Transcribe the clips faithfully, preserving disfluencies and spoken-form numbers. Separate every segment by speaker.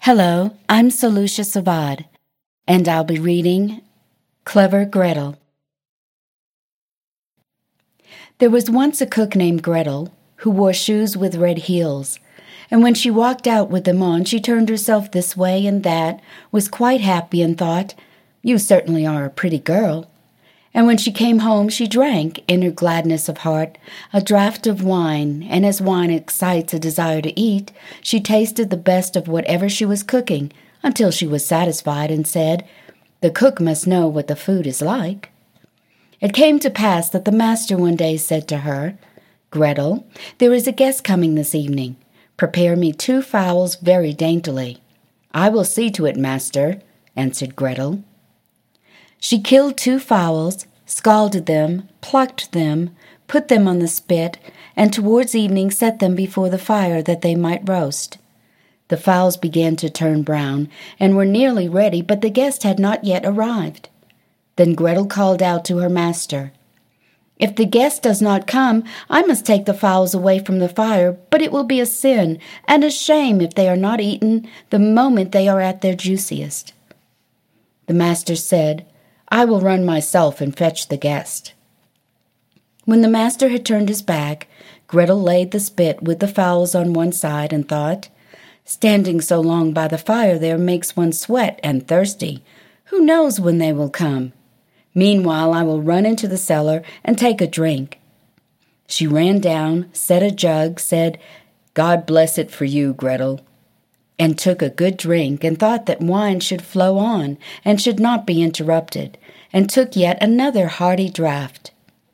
Speaker 1: Hello, I'm Solusha Savad, and I'll be reading Clever Gretel. There was once a cook named Gretel who wore shoes with red heels, and when she walked out with them on, she turned herself this way and that, was quite happy and thought, "You certainly are a pretty girl." And when she came home, she drank, in her gladness of heart, a draught of wine, and as wine excites a desire to eat, she tasted the best of whatever she was cooking, until she was satisfied and said, "The cook must know what the food is like." It came to pass that the master one day said to her, "Gretel, there is a guest coming this evening. Prepare me two fowls very daintily." "I will see to it, master," answered Gretel. She killed two fowls, scalded them, plucked them, put them on the spit, and towards evening set them before the fire that they might roast. The fowls began to turn brown, and were nearly ready, but the guest had not yet arrived. Then Gretel called out to her master, "If the guest does not come, I must take the fowls away from the fire, but it will be a sin and a shame if they are not eaten the moment they are at their juiciest." The master said, "I will run myself and fetch the guest." When the master had turned his back, Gretel laid the spit with the fowls on one side and thought, "Standing so long by the fire there makes one sweat and thirsty. Who knows when they will come? Meanwhile I will run into the cellar and take a drink." She ran down, set a jug, said, "God bless it for you, Gretel," and took a good drink, and thought that wine should flow on and should not be interrupted, and took yet another hearty draught.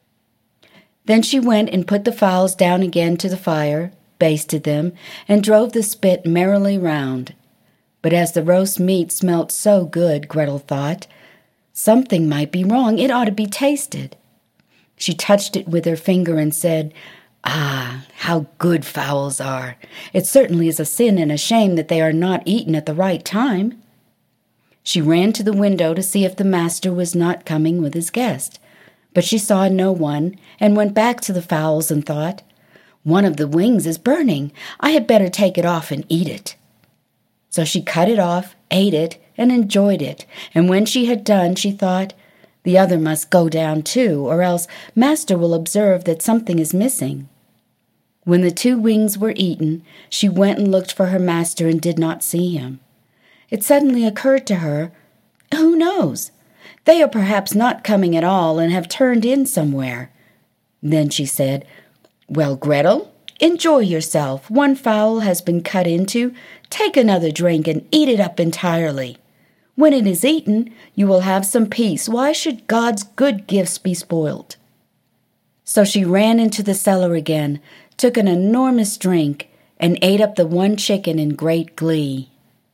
Speaker 1: Then she went and put the fowls down again to the fire, basted them, and drove the spit merrily round. But as the roast meat smelt so good, Gretel thought, something might be wrong, it ought to be tasted. She touched it with her finger and said, "Ah, how good fowls are! It certainly is a sin and a shame that they are not eaten at the right time." She ran to the window to see if the master was not coming with his guest, but she saw no one, and went back to the fowls and thought, "One of the wings is burning. I had better take it off and eat it." So she cut it off, ate it, and enjoyed it, and when she had done, she thought, "The other must go down too, or else master will observe that something is missing." When the two wings were eaten, she went and looked for her master and did not see him. It suddenly occurred to her, "Who knows? They are perhaps not coming at all and have turned in somewhere." Then she said, "Well, Gretel, enjoy yourself. One fowl has been cut into. Take another drink and eat it up entirely. When it is eaten, you will have some peace. Why should God's good gifts be spoiled?" So she ran into the cellar again, took an enormous drink, and ate up the one chicken in great glee.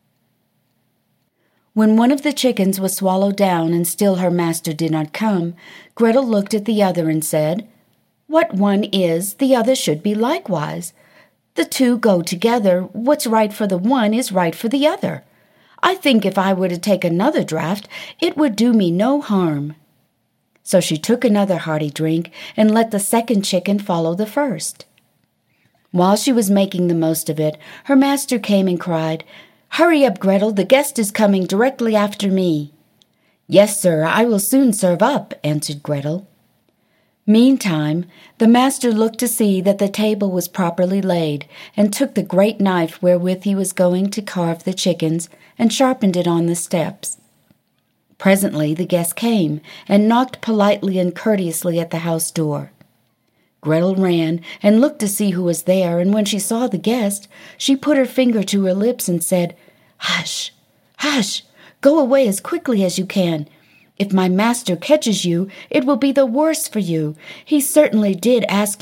Speaker 1: When one of the chickens was swallowed down and still her master did not come, Gretel looked at the other and said, "What one is, the other should be likewise. The two go together. What's right for the one is right for the other. I think if I were to take another draught, it would do me no harm." So she took another hearty drink and let the second chicken follow the first. While she was making the most of it, her master came and cried, "Hurry up, Gretel, the guest is coming directly after me." "Yes, sir, I will soon serve up," answered Gretel. Meantime, the master looked to see that the table was properly laid, and took the great knife wherewith he was going to carve the chickens, and sharpened it on the steps. Presently the guest came, and knocked politely and courteously at the house door. Gretel ran and looked to see who was there, and when she saw the guest, she put her finger to her lips and said, "Hush, hush, go away as quickly as you can. If my master catches you, it will be the worse for you. He certainly did ask